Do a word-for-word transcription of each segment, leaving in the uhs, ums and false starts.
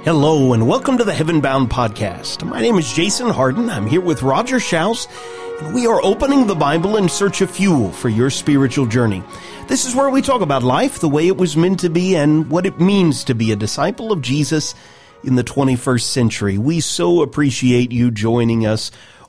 Hello and welcome to the Heaven Bound Podcast. My name is Jason Harden. I'm here with Roger Schaus, and we are opening the Bible in search of fuel for your spiritual journey. This is where we talk about life the way it was meant to be and what it means to be a disciple of Jesus in the twenty-first century. We so appreciate you joining us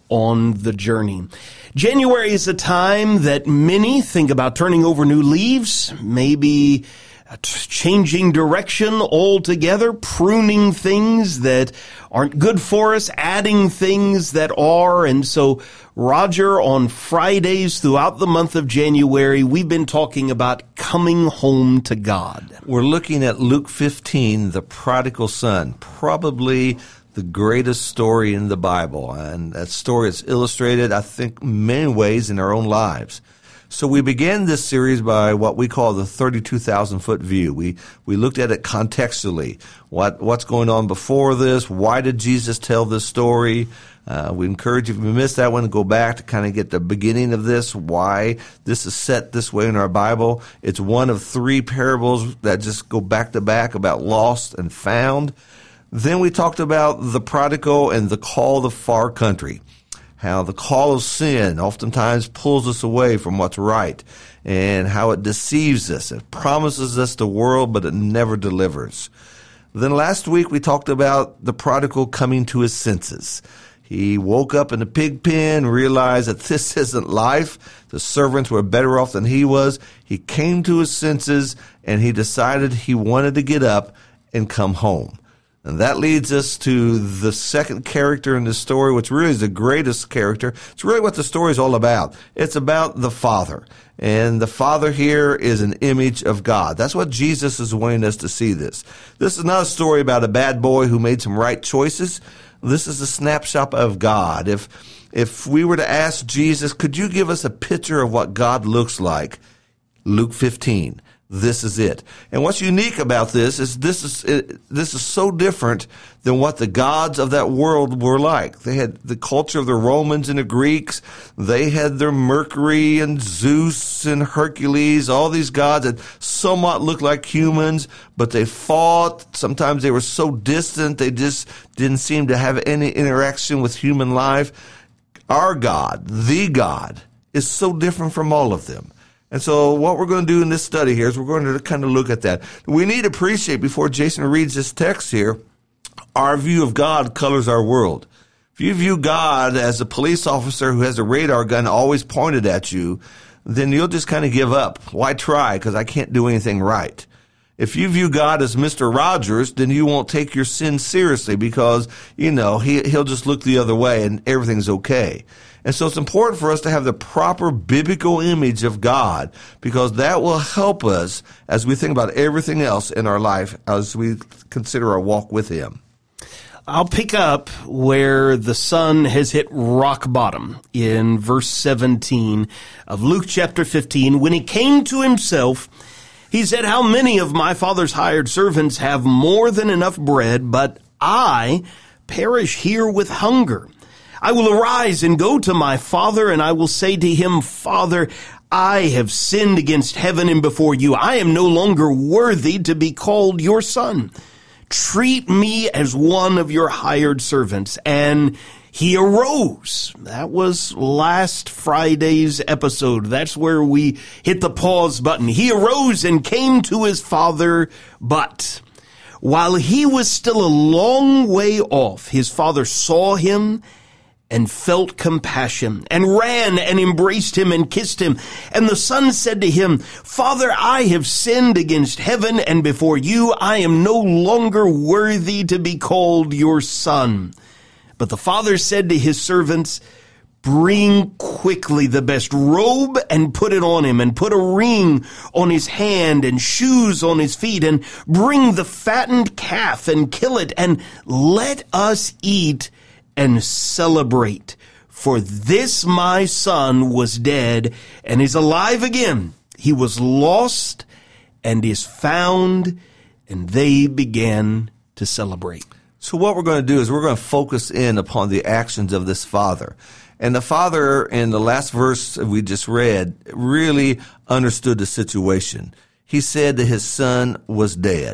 on the journey. January is a time that many think about turning over new leaves, maybe changing direction altogether, pruning things that aren't good for us, adding things that are. And so, Roger, on Fridays throughout the month of January, we've been talking about coming home to God. We're looking at Luke fifteen, the prodigal son, probably the greatest story in the Bible. And that story is illustrated, I think, many ways in our own lives. So we began this series by what we call the thirty-two thousand foot view. We we looked at it contextually. What what's going on before this? Why did Jesus tell this story? Uh, we encourage you, if you missed that one, to go back to kind of get the beginning of this, why this is set this way in our Bible. It's one of three parables that just go back to back about lost and found. Then we talked about the prodigal and the call to far country. How the call of sin oftentimes pulls us away from what's right, and how it deceives us. It promises us the world, but it never delivers. Then last week we talked about the prodigal coming to his senses. He woke up in the pig pen, realized that this isn't life. The servants were better off than he was. He came to his senses, and he decided he wanted to get up and come home. And that leads us to the second character in the story, which really is the greatest character. It's really what the story is all about. It's about the Father. And the Father here is an image of God. That's what Jesus is wanting us to see this. This is not a story about a bad boy who made some right choices. This is a snapshot of God. If, if we were to ask Jesus, could you give us a picture of what God looks like? Luke fifteen. This is it. And what's unique about this is this is it, this is so different than what the gods of that world were like. They had the culture of the Romans and the Greeks. They had their Mercury and Zeus and Hercules, all these gods that somewhat looked like humans, but they fought. Sometimes they were so distant, they just didn't seem to have any interaction with human life. Our God, the God, is so different from all of them. And so what we're going to do in this study here is we're going to kind of look at that. We need to appreciate, before Jason reads this text here, our view of God colors our world. If you view God as a police officer who has a radar gun always pointed at you, then you'll just kind of give up. Why try? Because I can't do anything right. If you view God as Mister Rogers, then you won't take your sin seriously because, you know, he, he'll just look the other way and everything's okay. And so it's important for us to have the proper biblical image of God, because that will help us as we think about everything else in our life as we consider our walk with Him. I'll pick up where the son has hit rock bottom in verse seventeen of Luke chapter fifteen. When he came to himself, he said, "How many of my father's hired servants have more than enough bread, but I perish here with hunger? I will arise and go to my father, and I will say to him, Father, I have sinned against heaven and before you. I am no longer worthy to be called your son. Treat me as one of your hired servants." And he arose. That was last Friday's episode. That's where we hit the pause button. He arose and came to his father, but while he was still a long way off, his father saw him and felt compassion, and ran and embraced him and kissed him. And the son said to him, "Father, I have sinned against heaven and before you. I am no longer worthy to be called your son." But the father said to his servants, "Bring quickly the best robe and put it on him, and put a ring on his hand and shoes on his feet, and bring the fattened calf and kill it, and let us eat and celebrate. For this my son was dead and is alive again. He was lost and is found." And they began to celebrate. So what we're going to do is we're going to focus in upon the actions of this father. And the father, in the last verse we just read, really understood the situation. He said that his son was dead.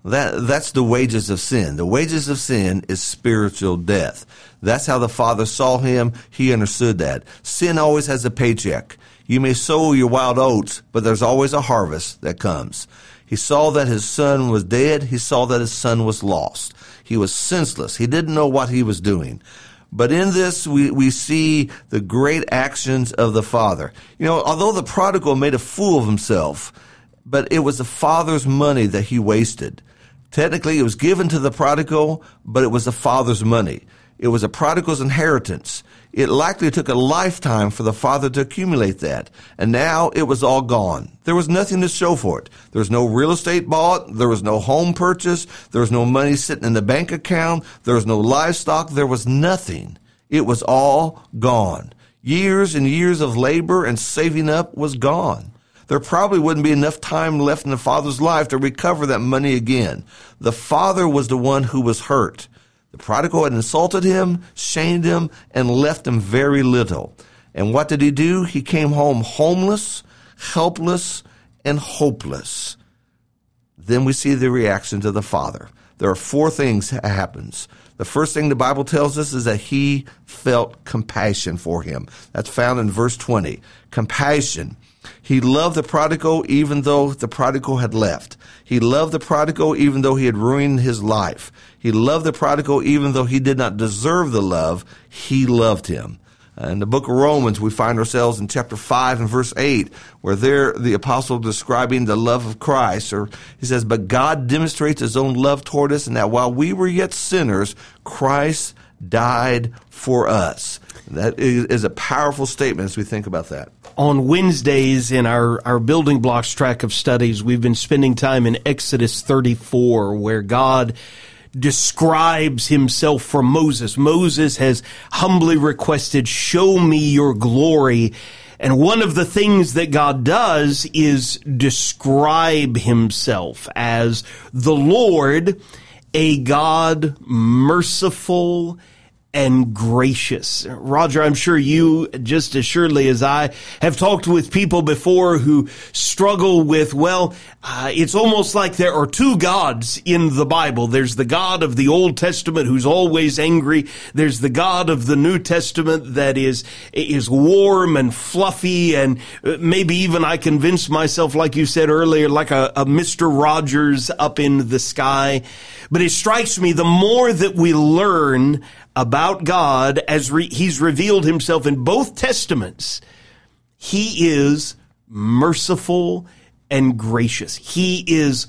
That, that's the wages of sin. The wages of sin is spiritual death. That's how the Father saw him. He understood that. Sin always has a paycheck. You may sow your wild oats, but there's always a harvest that comes. He saw that his son was dead. He saw that his son was lost. He was senseless. He didn't know what he was doing. But in this, we, we see the great actions of the Father. You know, although the prodigal made a fool of himself, but it was the Father's money that he wasted. Technically, it was given to the prodigal, but it was the Father's money. It was a prodigal's inheritance. It likely took a lifetime for the father to accumulate that. And now it was all gone. There was nothing to show for it. There was no real estate bought. There was no home purchase. There was no money sitting in the bank account. There was no livestock. There was nothing. It was all gone. Years and years of labor and saving up was gone. There probably wouldn't be enough time left in the father's life to recover that money again. The father was the one who was hurt. The prodigal had insulted him, shamed him, and left him very little. And what did he do? He came home homeless, helpless, and hopeless. Then we see the reaction to the father. There are four things that happens. The first thing the Bible tells us is that he felt compassion for him. That's found in verse twenty. Compassion. He loved the prodigal even though the prodigal had left. He loved the prodigal even though he had ruined his life. He loved the prodigal even though he did not deserve the love. He loved him. In the book of Romans, we find ourselves in chapter five and verse eight, where there the apostle describing the love of Christ, or he says, "But God demonstrates his own love toward us, and that while we were yet sinners, Christ died for us." That is a powerful statement as we think about that. On Wednesdays in our, our Building Blocks track of studies, we've been spending time in Exodus thirty-four, where God describes himself for Moses. Moses has humbly requested, "Show me your glory." And one of the things that God does is describe himself as the Lord, a God merciful and gracious. Roger, I'm sure you, just as surely as I, have talked with people before who struggle with, well, uh, it's almost like there are two gods in the Bible. There's the God of the Old Testament who's always angry. There's the God of the New Testament that is, is warm and fluffy, and maybe even I convinced myself, like you said earlier, like a, a Mister Rogers up in the sky. But it strikes me, the more that we learn about God as re- he's revealed himself in both testaments, he is merciful and gracious. He is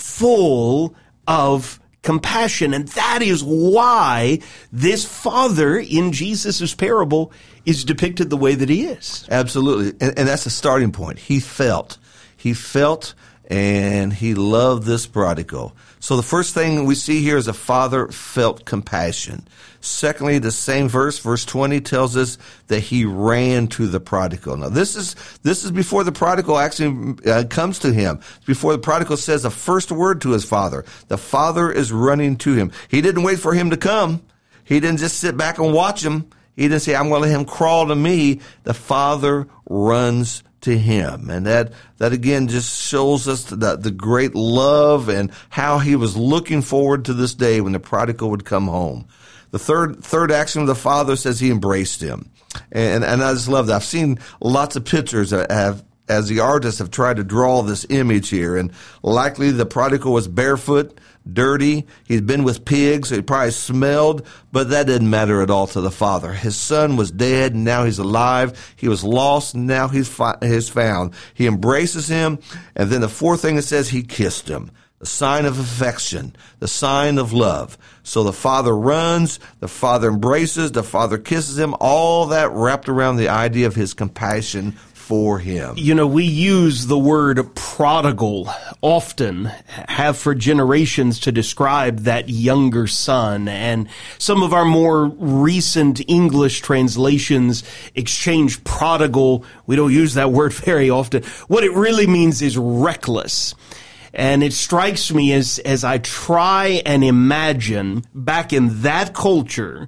full of compassion. And that is why this father in Jesus' parable is depicted the way that he is. Absolutely. And, and that's the starting point. He felt. He felt and he loved this prodigal. So the first thing we see here is a father felt compassion. Secondly, the same verse, verse twenty, tells us that he ran to the prodigal. Now, this is this is before the prodigal actually uh, comes to him. Before the prodigal says a first word to his father. The father is running to him. He didn't wait for him to come. He didn't just sit back and watch him. He didn't say, "I'm going to let him crawl to me." The father runs to him. And that, that again just shows us the, the great love and how he was looking forward to this day when the prodigal would come home. The third, third action of the father says he embraced him. And, and I just love that. I've seen lots of pictures that have, as the artists have tried to draw this image here, and likely the prodigal was barefoot, dirty. He'd been with pigs, so he probably smelled, but that didn't matter at all to the father. His son was dead, and now he's alive. He was lost, and now he's, fi- he's found. He embraces him, and then the fourth thing it says, he kissed him. The sign of affection, the sign of love. So the father runs, the father embraces, the father kisses him, all that wrapped around the idea of his compassion for him. You know, we use the word prodigal often, have for generations, to describe that younger son. And some of our more recent English translations exchange prodigal. We don't use that word very often. What it really means is reckless. And it strikes me as, as I try and imagine back in that culture,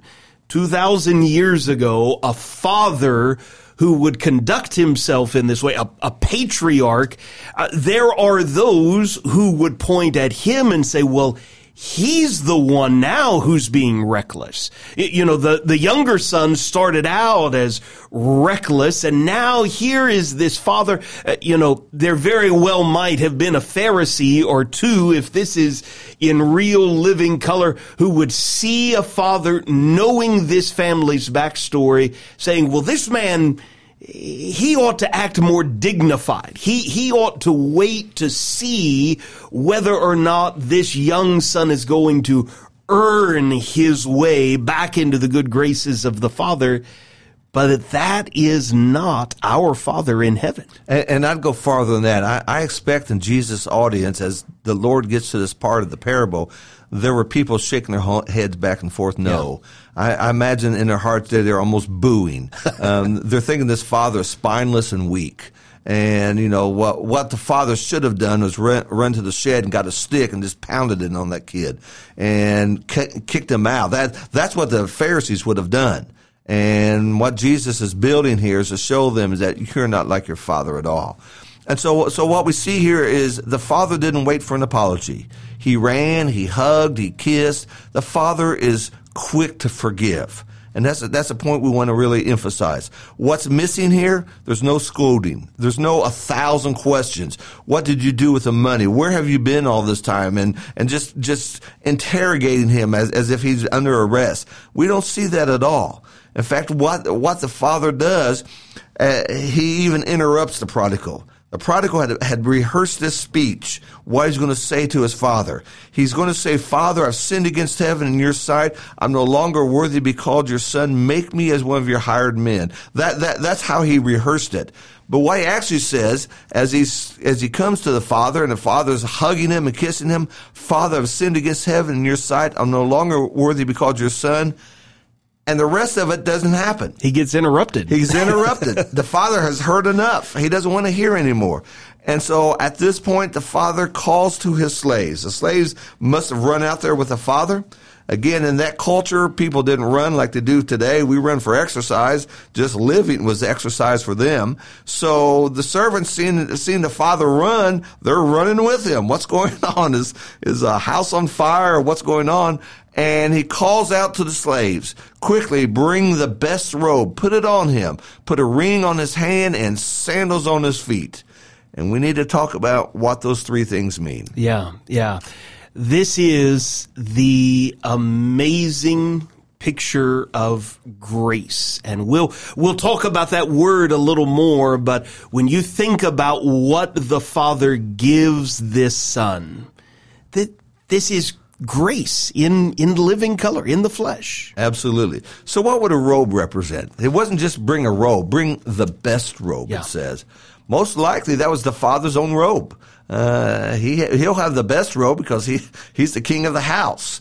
two thousand years ago, a father who would conduct himself in this way, a, a patriarch, uh, there are those who would point at him and say, well, he's the one now who's being reckless. You know, the, the younger son started out as reckless, and now here is this father. Uh, you know, there very well might have been a Pharisee or two, if this is in real living color, who would see a father knowing this family's backstory, saying, well, this man, he ought to act more dignified. He, he ought to wait to see whether or not this young son is going to earn his way back into the good graces of the Father. But that is not our Father in heaven. And, and I'd go farther than that. I, I expect in Jesus' audience, as the Lord gets to this part of the parable, there were people shaking their heads back and forth, no. Yeah. I, I imagine in their hearts that they're almost booing. Um, they're thinking this father is spineless and weak. And, you know, what what the father should have done was run, run to the shed and got a stick and just pounded it on that kid and k- kicked him out. That That's what the Pharisees would have done. And what Jesus is building here is to show them is that you're not like your father at all. And so, so what we see here is the father didn't wait for an apology. He ran, he hugged, he kissed. The father is quick to forgive. And that's a, that's a point we want to really emphasize. What's missing here? There's no scolding. There's no a thousand questions. What did you do with the money? Where have you been all this time? And and just just interrogating him as, as if he's under arrest. We don't see that at all. In fact, what what the father does, uh, he even interrupts the prodigal. The prodigal had, had rehearsed this speech, what he's going to say to his father. He's going to say, Father, I've sinned against heaven and your sight. I'm no longer worthy to be called your son. Make me as one of your hired men. That, that, that's how he rehearsed it. But what he actually says, as he's, as he comes to the father and the father's hugging him and kissing him, Father, I've sinned against heaven and your sight. I'm no longer worthy to be called your son. And the rest of it doesn't happen. He gets interrupted. He's interrupted. The father has heard enough. He doesn't want to hear anymore. And so at this point, the father calls to his slaves. The slaves must have run out there with the father. Again, in that culture, people didn't run like they do today. We run for exercise. Just living was exercise for them. So the servants seeing, seeing the father run, they're running with him. What's going on? Is, is a house on fire? Or what's going on? And he calls out to the slaves, quickly bring the best robe, put it on him, put a ring on his hand and sandals on his feet. And we need to talk about what those three things mean. Yeah, yeah. This is the amazing picture of grace. And we'll we'll talk about that word a little more, but when you think about what the Father gives this Son, that this is grace in, in living color, in the flesh. Absolutely. So what would a robe represent? It wasn't just bring a robe, bring the best robe, yeah. It says. Most likely that was the Father's own robe. Uh, he, he'll have the best robe because he, he's the king of the house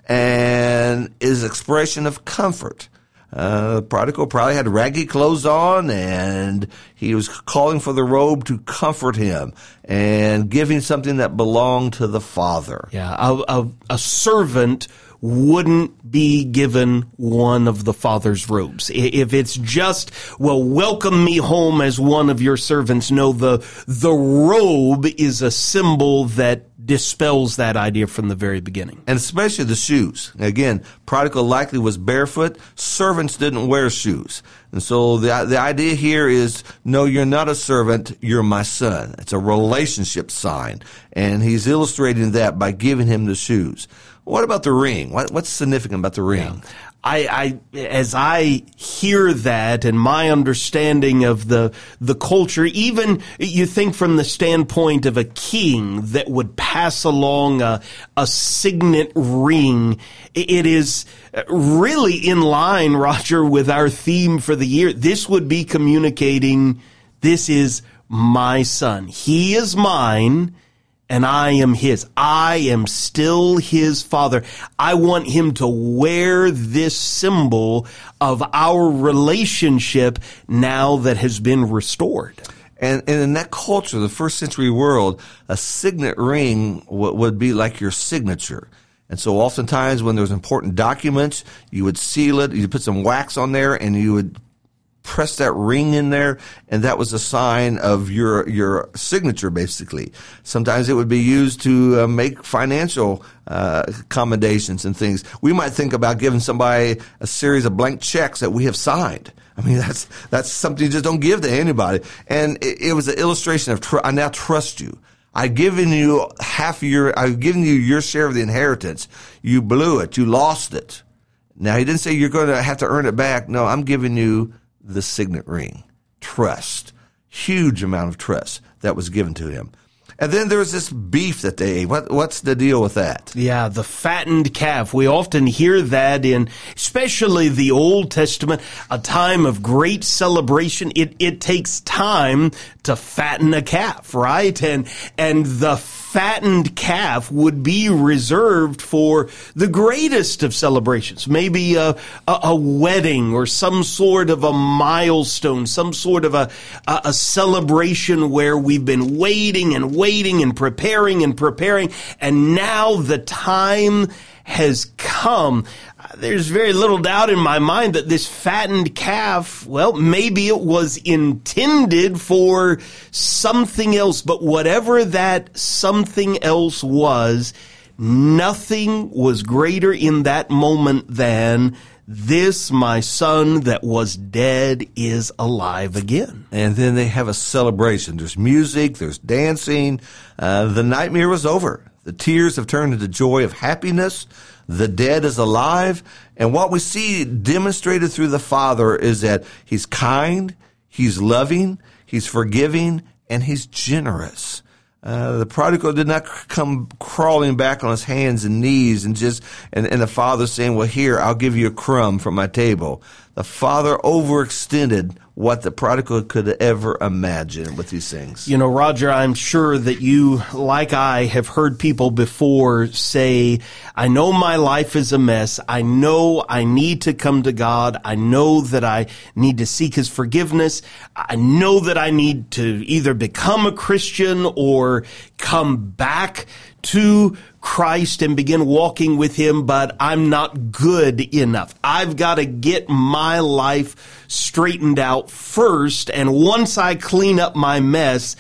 and is expression of comfort. Uh, the prodigal probably had raggy clothes on and he was calling for the robe to comfort him and giving something that belonged to the Father. Yeah, a, a, a servant wouldn't be given one of the Father's robes. If it's just, well, welcome me home as one of your servants. No, the, the robe is a symbol that dispels that idea from the very beginning. And especially the shoes. Again, prodigal likely was barefoot. Servants didn't wear shoes. And so the the idea here is, no, you're not a servant, you're my son. It's a relationship sign. And he's illustrating that by giving him the shoes. What about the ring? What, what's significant about the ring? Yeah. I, I, as I hear that and my understanding of the, the culture, even you think from the standpoint of a king that would pass along a, a signet ring, it is really in line, Roger, with our theme for the year. This would be communicating, this is my son. He is mine. And I am his. I am still his father. I want him to wear this symbol of our relationship now that has been restored. And, and in that culture, the first century world, a signet ring w- would be like your signature. And so oftentimes when there was important documents, you would seal it, you put some wax on there, and you would press that ring in there, and that was a sign of your your signature, basically. Sometimes it would be used to uh, make financial uh, accommodations and things. We might think about giving somebody a series of blank checks that we have signed. I mean, that's that's something you just don't give to anybody. And it, it was an illustration of, tr- I now trust you. I've given you half of your, I've given you your share of the inheritance. You blew it. You lost it. Now, he didn't say you're going to have to earn it back. No, I'm giving you the signet ring. Trust. Huge amount of trust that was given to him. And then there was this beef that they ate. What, what's the deal with that? Yeah, the fattened calf. We often hear that in, especially the Old Testament, a time of great celebration. It, it takes time to fatten a calf, right? And, and the fattened calf would be reserved for the greatest of celebrations, maybe a, a, a wedding or some sort of a milestone, some sort of a, a, a celebration where we've been waiting and waiting and preparing and preparing, and now the time has come. There's very little doubt in my mind that this fattened calf, well, maybe it was intended for something else, but whatever that something else was, nothing was greater in that moment than this, my son that was dead, is alive again. And then they have a celebration. There's music, there's dancing. Uh, the nightmare was over. The tears have turned into joy of happiness. The dead is alive. And what we see demonstrated through the Father is that he's kind, he's loving, he's forgiving, and he's generous. Uh, the prodigal did not come crawling back on his hands and knees and just, and, and the father saying, well, here, I'll give you a crumb from my table. The father overextended what the prodigal could ever imagine with these things. You know, Roger, I'm sure that you, like I, have heard people before say, I know my life is a mess. I know I need to come to God. I know that I need to seek his forgiveness. I know that I need to either become a Christian or come back to Christ and begin walking with him, but I'm not good enough. I've got to get my life straightened out first, and once I clean up my mess,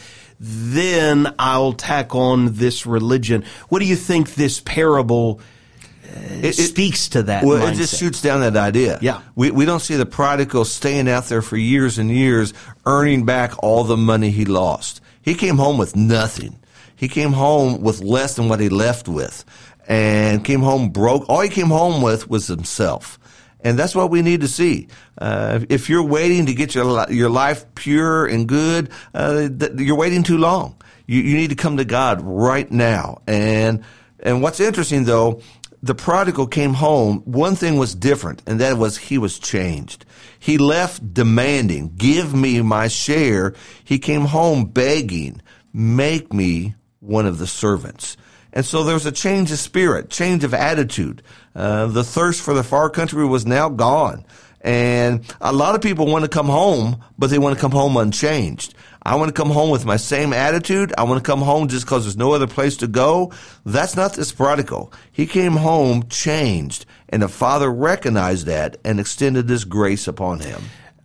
then I'll tack on this religion. What do you think this parable uh, it, speaks to that Well, mindset? It just shoots down that idea. Yeah. We, we don't see the prodigal staying out there for years and years, earning back all the money he lost. He came home with nothing. He came home with less than what he left with, and came home broke. All he came home with was himself. And that's what we need to see. Uh, if you're waiting to get your your life pure and good, uh, th- you're waiting too long. You, you need to come to God right now. And and what's interesting, though, the prodigal came home. One thing was different, and that was he was changed. He left demanding, give me my share. He came home begging, make me one of the servants. And so there was a change of spirit, change of attitude. Uh, the thirst for the far country was now gone. And a lot of people want to come home, but they want to come home unchanged. I want to come home with my same attitude. I want to come home just because there's no other place to go. That's not this prodigal. He came home changed, and the Father recognized that and extended this grace upon him.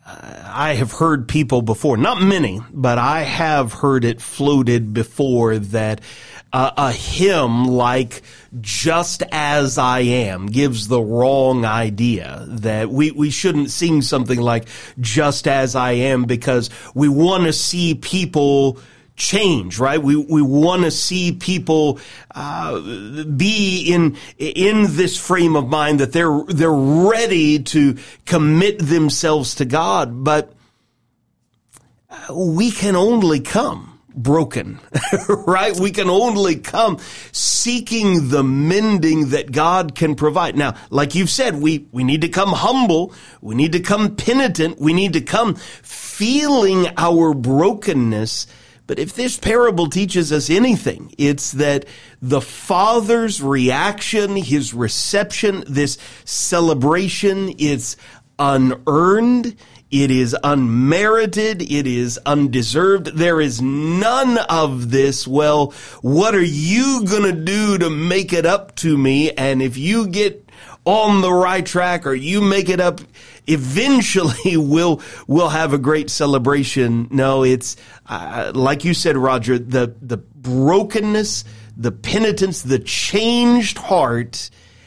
I have heard people before, not many, but I have heard it floated before that uh, a hymn like Just As I Am gives the wrong idea, that we, we shouldn't sing something like Just As I Am because we want to see people change, right? We we want to see people uh, be in in this frame of mind that they're they're ready to commit themselves to God, but we can only come broken, right? We can only come seeking the mending that God can provide. Now, like you've said, we we need to come humble, we need to come penitent, we need to come feeling our brokenness. But if this parable teaches us anything, it's that the Father's reaction, his reception, this celebration, it's unearned, It is unmerited. It is undeserved. There is none of this. Well, what are you going to do to make it up to me? And if you get on the right track or you make it up, eventually we'll, we'll have a great celebration. No, it's, uh, like you said, Roger, the, the brokenness, the penitence, the changed heart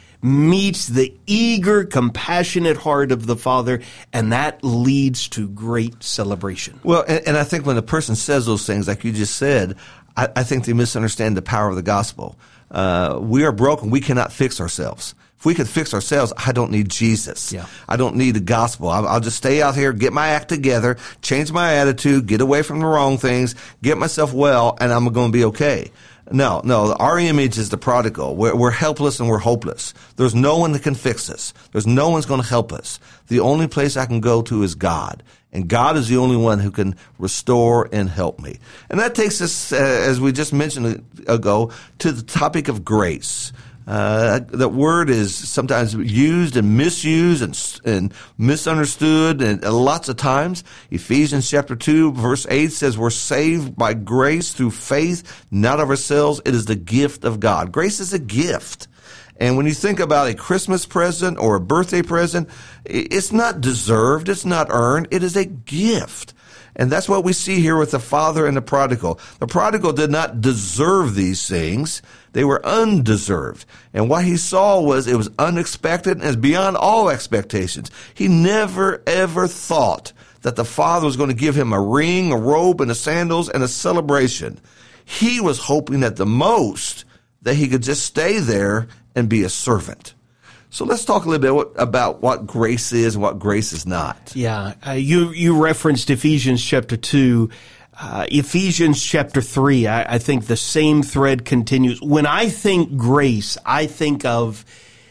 meets the eager, compassionate heart of the Father, and that leads to great celebration. Well, and, and I think when a person says those things, like you just said, I, I think they misunderstand the power of the gospel. Uh, we are broken. We cannot fix ourselves. If we could fix ourselves, I don't need Jesus. Yeah. I don't need the gospel. I'll, I'll just stay out here, get my act together, change my attitude, get away from the wrong things, get myself well, and I'm going to be okay. No, no, our image is the prodigal. We're, we're helpless and we're hopeless. There's no one that can fix us. There's no one's going to help us. The only place I can go to is God. And God is the only one who can restore and help me. And that takes us, uh, as we just mentioned ago, to the topic of grace. Uh, that word is sometimes used and misused and, and misunderstood and, and lots of times. Ephesians chapter two verse eight says we're saved by grace through faith, not of ourselves. It is the gift of God. Grace is a gift. And when you think about a Christmas present or a birthday present, it's not deserved. It's not earned. It is a gift. And that's what we see here with the father and the prodigal. The prodigal did not deserve these things. They were undeserved. And what he saw was it was unexpected and beyond all expectations. He never, ever thought that the father was going to give him a ring, a robe, and a sandals and a celebration. He was hoping at the most that he could just stay there and be a servant. So let's talk a little bit about what grace is and what grace is not. Yeah, uh, you you referenced Ephesians chapter two. Uh, Ephesians chapter three, I, I think the same thread continues. When I think grace, I think of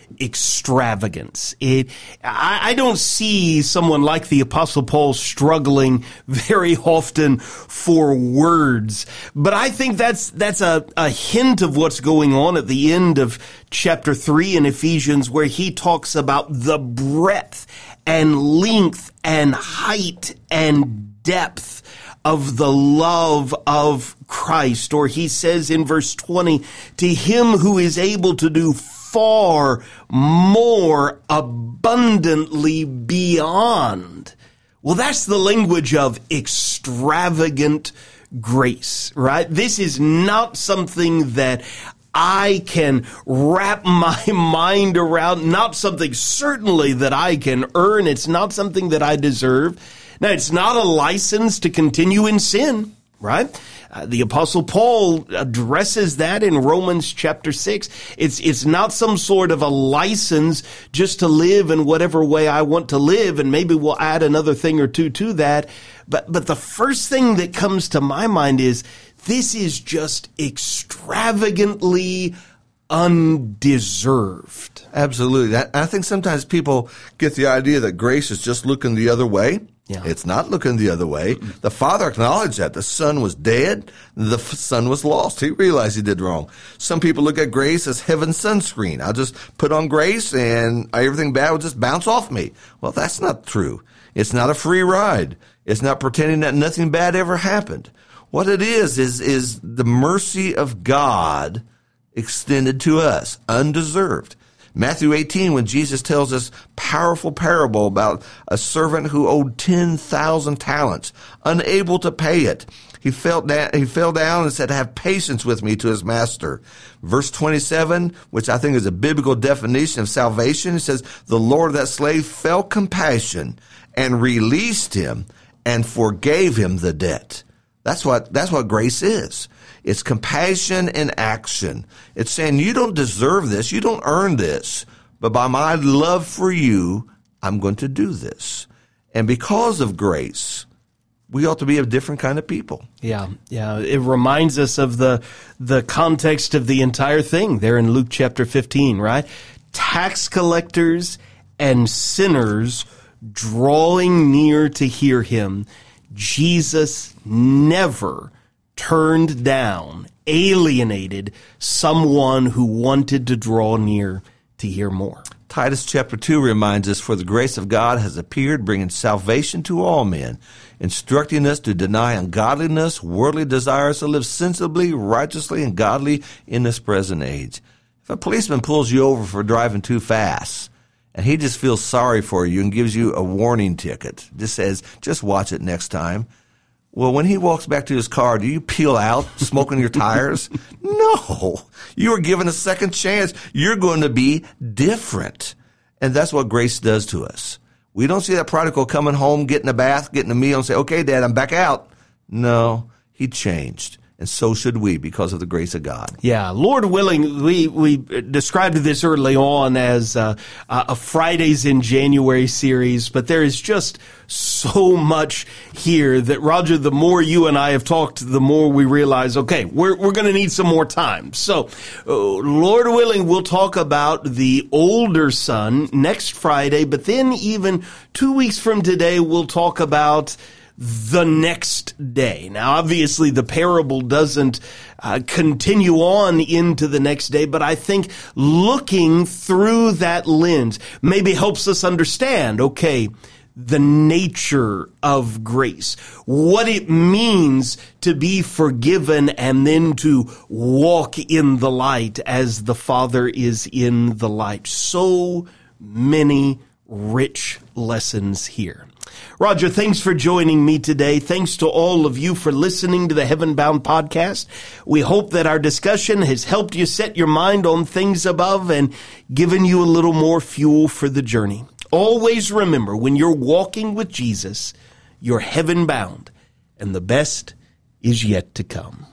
extravagance. It, I, I don't see someone like the Apostle Paul struggling very often for words, but I think that's that's a, a hint of what's going on at the end of chapter three in Ephesians, where he talks about the breadth and length and height and depth of the love of Christ. Or he says in verse twenty, to him who is able to do far more abundantly beyond. Well, that's the language of extravagant grace, right? This is not something that I can wrap my mind around, not something certainly that I can earn. It's not something that I deserve. Now, it's not a license to continue in sin, right? Uh, the Apostle Paul addresses that in Romans chapter six. It's, it's not some sort of a license just to live in whatever way I want to live, and maybe we'll add another thing or two to that. But, but the first thing that comes to my mind is this is just extravagantly undeserved. Absolutely. I, I think sometimes people get the idea that grace is just looking the other way. Yeah. It's not looking the other way. Mm-hmm. The Father acknowledged that. The Son was dead. The Son was lost. He realized he did wrong. Some people look at grace as heaven's sunscreen. I'll just put on grace and everything bad will just bounce off me. Well, that's not true. It's not a free ride. It's not pretending that nothing bad ever happened. What it is, is, is the mercy of God extended to us, undeserved. Matthew eighteen, when Jesus tells this powerful parable about a servant who owed ten thousand talents, unable to pay it, he fell down, he fell down and said, have patience with me, to his master. Verse twenty-seven, which I think is a biblical definition of salvation, it says, the Lord of that slave felt compassion and released him and forgave him the debt. That's what, that's what grace is. It's compassion in action. It's saying you don't deserve this. You don't earn this. But by my love for you, I'm going to do this. And because of grace, we ought to be a different kind of people. Yeah, yeah. It reminds us of the the context of the entire thing there in Luke chapter fifteen, right? Tax collectors and sinners drawing near to hear him. Jesus never turned down, alienated someone who wanted to draw near to hear more. Titus chapter two reminds us, for the grace of God has appeared, bringing salvation to all men, instructing us to deny ungodliness, worldly desires, to live sensibly, righteously, and godly in this present age. If a policeman pulls you over for driving too fast, and he just feels sorry for you and gives you a warning ticket, just says, just watch it next time. Well, when he walks back to his car, do you peel out, smoking your tires? No. You are given a second chance. You're going to be different. And that's what grace does to us. We don't see that prodigal coming home, getting a bath, getting a meal, and say, okay, Dad, I'm back out. No, he changed. And so should we, because of the grace of God. Yeah, Lord willing, we we described this early on as uh, a Fridays in January series, but there is just so much here that, Roger, the more you and I have talked, the more we realize, okay, we're we're going to need some more time. So, uh, Lord willing, we'll talk about the older son next Friday, but then even two weeks from today, we'll talk about the next day. Now, obviously, the parable doesn't uh, continue on into the next day, but I think looking through that lens maybe helps us understand, okay, the nature of grace, what it means to be forgiven and then to walk in the light as the Father is in the light. So many rich lessons here. Roger, thanks for joining me today. Thanks to all of you for listening to the Heaven Bound podcast. We hope that our discussion has helped you set your mind on things above and given you a little more fuel for the journey. Always remember, when you're walking with Jesus, you're heaven bound, and the best is yet to come.